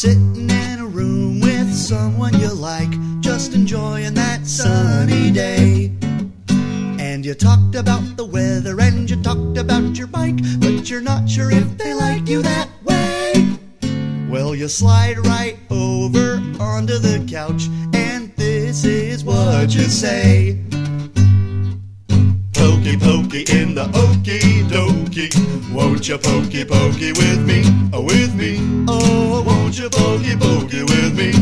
sitting in a room with someone you like, just enjoying that sunny day. And you talked about the weather and you talked about your bike, but you're not sure if they like you that way. Well, you slide right over onto the couch, and this is what you say. Pokey pokey in the okey dokey, won't you pokey pokey with me, with me? Oh, won't you pokey pokey with me?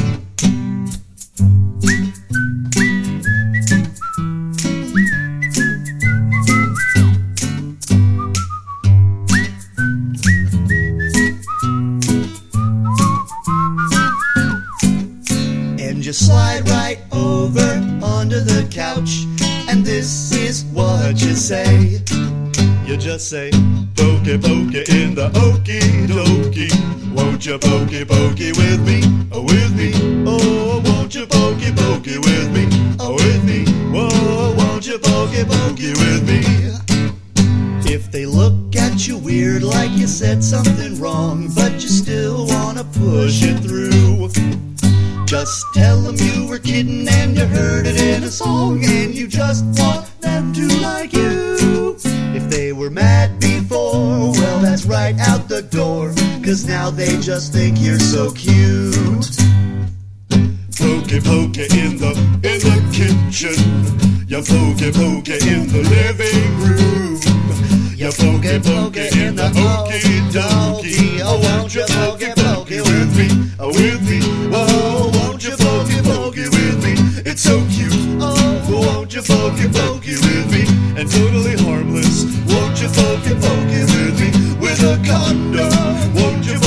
And you slide right over onto the couch, and this is what you say. You just say, pokey pokey in the okey dokey, won't you pokey pokey with me, with me? Oh, won't you pokey pokey with me, with me? Whoa, won't you pokey pokey with me? If they look at you weird like you said something wrong, but you still wanna push it through, just tell them you were kidding and you heard it in a song, and you just want them to like you. If they were mad before, well, that's right out the door, 'cause now they just think you're so cute. Pokey pokey in the kitchen, you pokey pokey in the living room, you pokey pokey in the okey dokey. Oh, won't you pokey pokey with me, with me? Oh, won't you pokey pokey with me? It's so cute. Oh, won't you pokey pokey with me? And totally harmless. Won't you pokey pokey with me? With a condom. Won't you